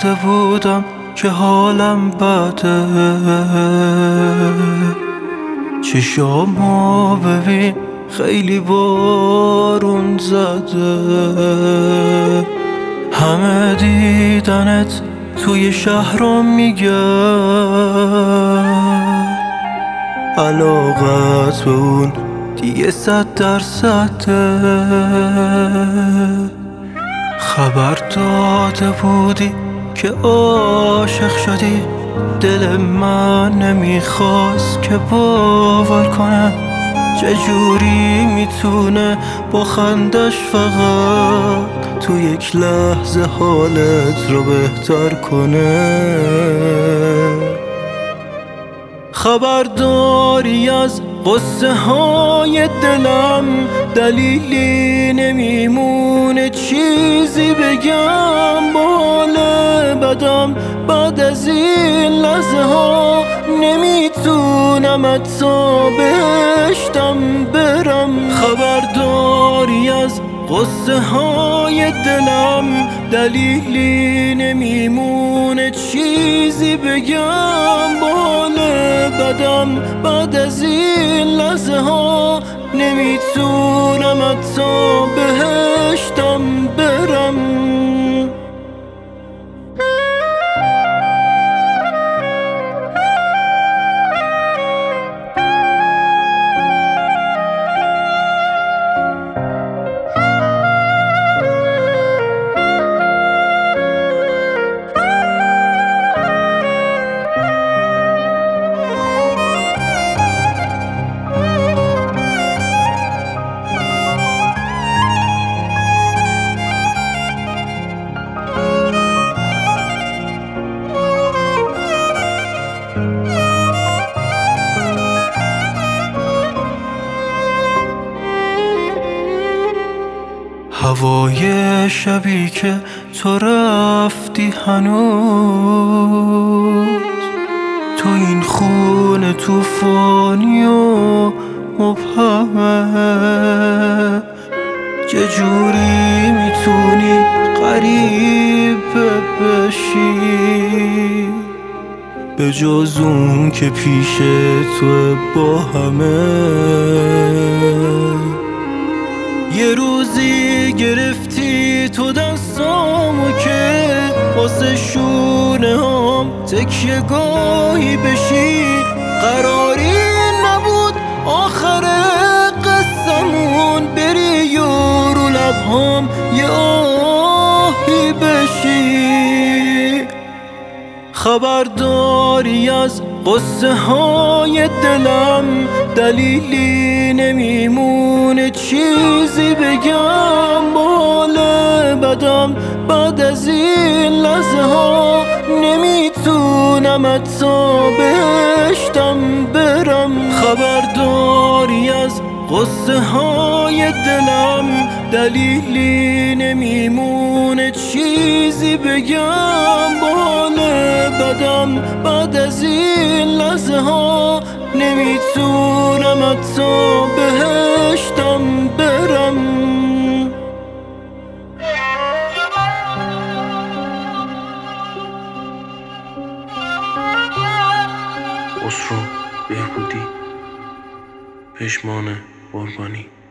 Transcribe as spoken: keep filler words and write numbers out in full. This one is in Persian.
داده بودم که حالم بده. چشامو ببین خیلی بارون زده، همه دیدنت توی شهرام میگن علاقت به اون دیگه صد درصده. خبر داده بودی که عاشق شدی، دل من نمیخواست که باور کنه. چجوری میتونه با خندش فقط تو یک لحظه حالت رو بهتر کنه؟ خبرداری از قصه های دلم، دلیلی نمیمونه چیزی بگم. بال بدم بعد از این لحظه ها نمیتونم حتی بهشتم برم. خبرداری از قصه های دلم، دلیلی نمیمونه چیزی بگم. بال بدم بعد از این لحظه ها نمیتونم حتی بهشتم برم. هوای شبی که تو رفتی هنوز تو این خونه توفانی و مبهمه. چجوری میتونی غریب بشی به جز اون که پیش تو با همه؟ یه روزی گرفتی تو دستامو که واسه شونه هم تکیه گاهی بشی. قراری نبود آخر قصمون بری و رو لبهام یه آهی بشی. خبرداری از قصه های دلم، دلیلی نمیمونه چیزی بگم. بال بدم بعد از این لحظه ها نمیتونم حتی بهشتم برم. خبرداری از قصه های دلم، دلیلی نمیمونه چیزی بگم. بال بدم بعد از این لحظه ها نمیتونم حتی بهشتم برم. خسرو بهبودی، پشمان قربانی.